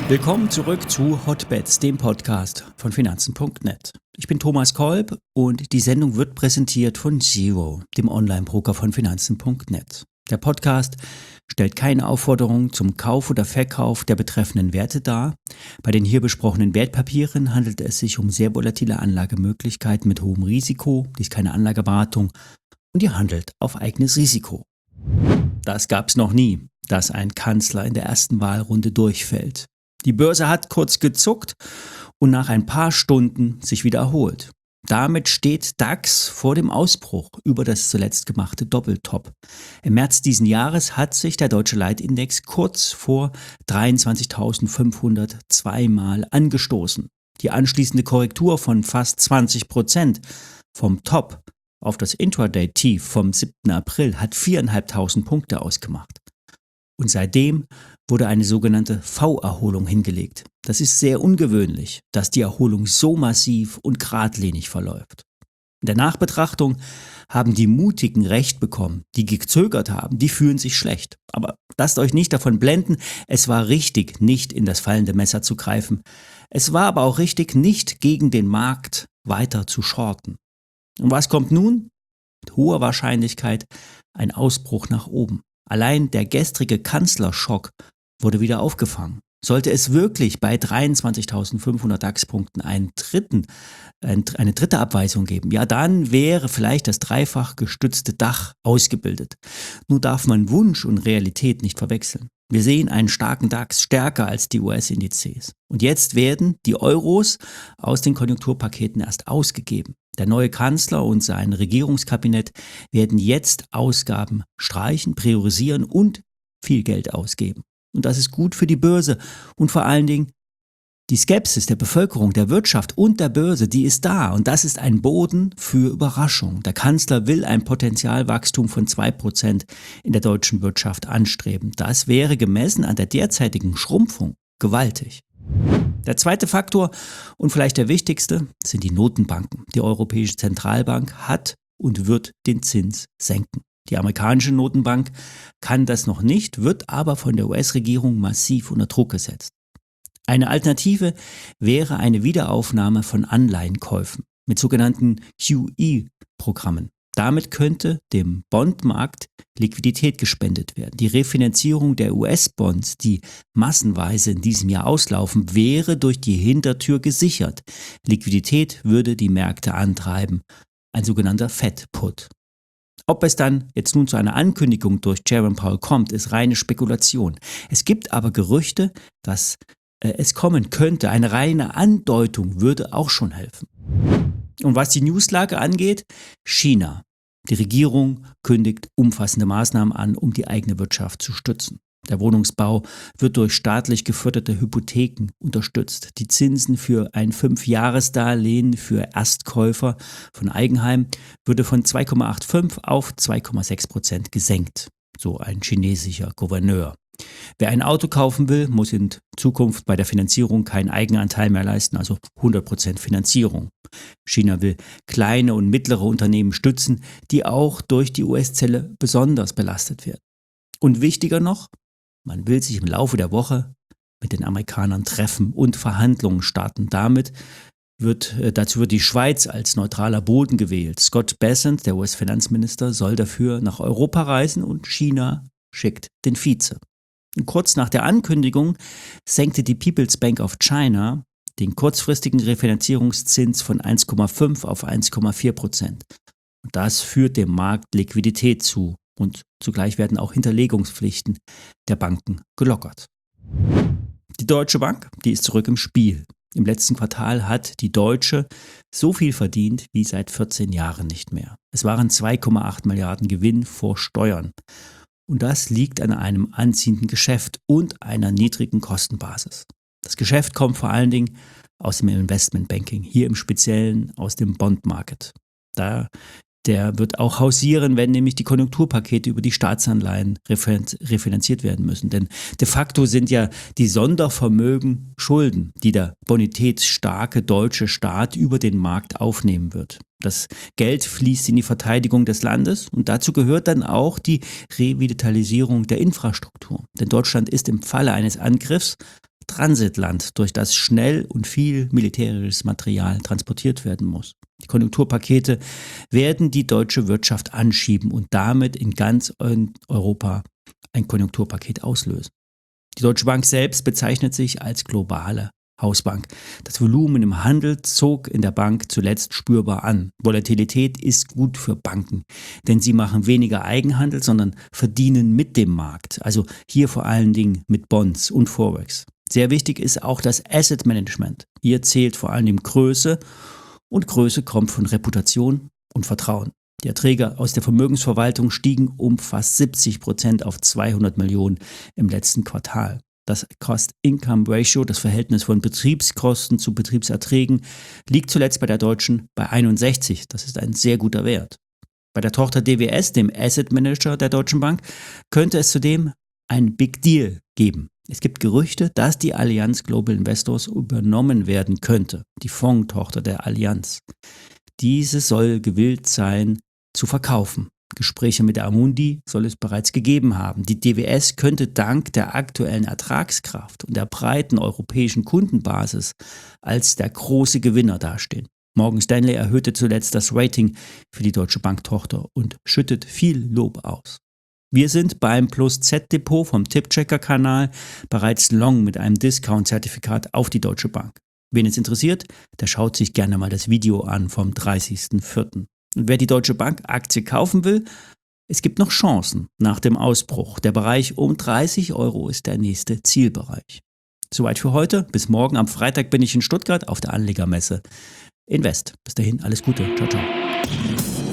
Willkommen zurück zu Hotbets, dem Podcast von Finanzen.net. Ich bin Thomas Kolb und die Sendung wird präsentiert von Zero, dem Online-Broker von Finanzen.net. Der Podcast stellt keine Aufforderung zum Kauf oder Verkauf der betreffenden Werte dar. Bei den hier besprochenen Wertpapieren handelt es sich um sehr volatile Anlagemöglichkeiten mit hohem Risiko, dies keine Anlageberatung und ihr handelt auf eigenes Risiko. Das gab's noch nie, dass ein Kanzler in der ersten Wahlrunde durchfällt. Die Börse hat kurz gezuckt und nach ein paar Stunden sich wieder erholt. Damit steht DAX vor dem Ausbruch über das zuletzt gemachte Doppeltop. Im März diesen Jahres hat sich der deutsche Leitindex kurz vor 23.500 zweimal angestoßen. Die anschließende Korrektur von fast 20% vom Top auf das Intraday-Tief vom 7. April hat 4.500 Punkte ausgemacht. Und seitdem wurde eine sogenannte V-Erholung hingelegt. Das ist sehr ungewöhnlich, dass die Erholung so massiv und geradlinig verläuft. In der Nachbetrachtung haben die Mutigen Recht bekommen, die gezögert haben, die fühlen sich schlecht. Aber lasst euch nicht davon blenden, es war richtig, nicht in das fallende Messer zu greifen. Es war aber auch richtig, nicht gegen den Markt weiter zu shorten. Und was kommt nun? Mit hoher Wahrscheinlichkeit ein Ausbruch nach oben. Allein der gestrige Kanzlerschock wurde wieder aufgefangen. Sollte es wirklich bei 23.500 DAX-Punkten eine dritte Abweisung geben, ja, dann wäre vielleicht das dreifach gestützte Dach ausgebildet. Nur darf man Wunsch und Realität nicht verwechseln. Wir sehen einen starken DAX, stärker als die US-Indizes. Und jetzt werden die Euros aus den Konjunkturpaketen erst ausgegeben. Der neue Kanzler und sein Regierungskabinett werden jetzt Ausgaben streichen, priorisieren und viel Geld ausgeben. Und das ist gut für die Börse und vor allen Dingen die Skepsis der Bevölkerung, der Wirtschaft und der Börse, die ist da und das ist ein Boden für Überraschung. Der Kanzler will ein Potenzialwachstum von 2% in der deutschen Wirtschaft anstreben. Das wäre gemessen an der derzeitigen Schrumpfung gewaltig. Der zweite Faktor und vielleicht der wichtigste sind die Notenbanken. Die Europäische Zentralbank hat und wird den Zins senken. Die amerikanische Notenbank kann das noch nicht, wird aber von der US-Regierung massiv unter Druck gesetzt. Eine Alternative wäre eine Wiederaufnahme von Anleihenkäufen mit sogenannten QE-Programmen. Damit könnte dem Bondmarkt Liquidität gespendet werden. Die Refinanzierung der US-Bonds, die massenweise in diesem Jahr auslaufen, wäre durch die Hintertür gesichert. Liquidität würde die Märkte antreiben, ein sogenannter Fed-Put. Ob es dann jetzt nun zu einer Ankündigung durch Jerome Powell kommt, ist reine Spekulation. Es gibt aber Gerüchte, dass es kommen könnte. Eine reine Andeutung würde auch schon helfen. Und was die Newslage angeht, China. Die Regierung kündigt umfassende Maßnahmen an, um die eigene Wirtschaft zu stützen. Der Wohnungsbau wird durch staatlich geförderte Hypotheken unterstützt. Die Zinsen für ein 5-Jahres-Darlehen für Erstkäufer von Eigenheim würde von 2,85 auf 2,6% gesenkt. So ein chinesischer Gouverneur. Wer ein Auto kaufen will, muss in Zukunft bei der Finanzierung keinen Eigenanteil mehr leisten, also 100% Finanzierung. China will kleine und mittlere Unternehmen stützen, die auch durch die US-Zölle besonders belastet werden. Und wichtiger noch, man will sich im Laufe der Woche mit den Amerikanern treffen und Verhandlungen starten. Dazu wird die Schweiz als neutraler Boden gewählt. Scott Bessent, der US-Finanzminister, soll dafür nach Europa reisen und China schickt den Vize. Und kurz nach der Ankündigung senkte die People's Bank of China den kurzfristigen Refinanzierungszins von 1,5 auf 1,4%. Und das führt dem Markt Liquidität zu und zugleich werden auch Hinterlegungspflichten der Banken gelockert. Die Deutsche Bank, die ist zurück im Spiel. Im letzten Quartal hat die Deutsche so viel verdient wie seit 14 Jahren nicht mehr. Es waren 2,8 Milliarden Gewinn vor Steuern. Und das liegt an einem anziehenden Geschäft und einer niedrigen Kostenbasis. Das Geschäft kommt vor allen Dingen aus dem Investmentbanking, hier im Speziellen aus dem Bondmarket. Der wird auch hausieren, wenn nämlich die Konjunkturpakete über die Staatsanleihen refinanziert werden müssen. Denn de facto sind ja die Sondervermögen Schulden, die der bonitätsstarke deutsche Staat über den Markt aufnehmen wird. Das Geld fließt in die Verteidigung des Landes und dazu gehört dann auch die Revitalisierung der Infrastruktur. Denn Deutschland ist im Falle eines Angriffs Transitland, durch das schnell und viel militärisches Material transportiert werden muss. Die Konjunkturpakete werden die deutsche Wirtschaft anschieben und damit in ganz Europa ein Konjunkturpaket auslösen. Die Deutsche Bank selbst bezeichnet sich als globale Hausbank. Das Volumen im Handel zog in der Bank zuletzt spürbar an. Volatilität ist gut für Banken, denn sie machen weniger Eigenhandel, sondern verdienen mit dem Markt. Also hier vor allen Dingen mit Bonds und Forex. Sehr wichtig ist auch das Asset Management. Hier zählt vor allem Größe und Größe kommt von Reputation und Vertrauen. Die Erträge aus der Vermögensverwaltung stiegen um fast 70% auf 200 Millionen im letzten Quartal. Das Cost-Income-Ratio, das Verhältnis von Betriebskosten zu Betriebserträgen, liegt zuletzt bei der Deutschen bei 61. Das ist ein sehr guter Wert. Bei der Tochter DWS, dem Asset Manager der Deutschen Bank, könnte es zudem ein Big Deal geben. Es gibt Gerüchte, dass die Allianz Global Investors übernommen werden könnte, die Fondstochter der Allianz. Diese soll gewillt sein, zu verkaufen. Gespräche mit der Amundi soll es bereits gegeben haben. Die DWS könnte dank der aktuellen Ertragskraft und der breiten europäischen Kundenbasis als der große Gewinner dastehen. Morgan Stanley erhöhte zuletzt das Rating für die Deutsche Bank-Tochter und schüttet viel Lob aus. Wir sind beim Plus-Z-Depot vom Tippchecker-Kanal bereits long mit einem Discount-Zertifikat auf die Deutsche Bank. Wen es interessiert, der schaut sich gerne mal das Video an vom 30.04. Und wer die Deutsche Bank Aktie kaufen will, es gibt noch Chancen nach dem Ausbruch. Der Bereich um 30 € ist der nächste Zielbereich. Soweit für heute. Bis morgen. Am Freitag bin ich in Stuttgart auf der Anlegermesse Invest. Bis dahin, alles Gute. Ciao, ciao.